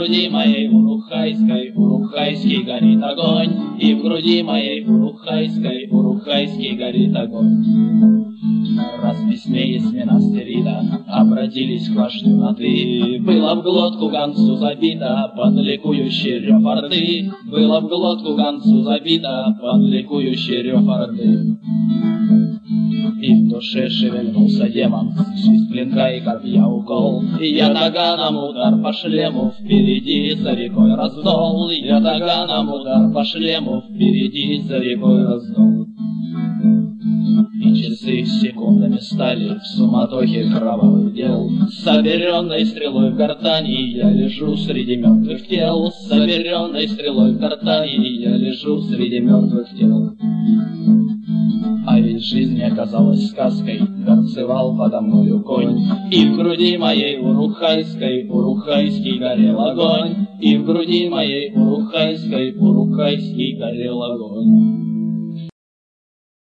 груди моей урухайской, урухайский горит огонь, и в груди моей урухайской, урухайский горит огонь. Раз в письме из монастырида обратились к вождю на «ты», было в глотку гонцу забито под ликующий рев орды, было в глотку гонцу забито под ликующий рев орды. И в душе шевельнулся демон, свист клинка и копья укол, и я таганом удар по шлему, впереди за рекой раздол, и я таганом удар по шлему, впереди за рекой раздол. И часы секундами стали в суматохе кровавых дел. С оберенной стрелой в гортани я лежу среди мертвых тел, с оберенной стрелой в гортани я лежу среди мертвых тел. А ведь жизнь оказалась сказкой, горцевал подо мною конь, и в груди моей урухайской, урухайский горел огонь, и в груди моей урухайской, урухайский горел огонь.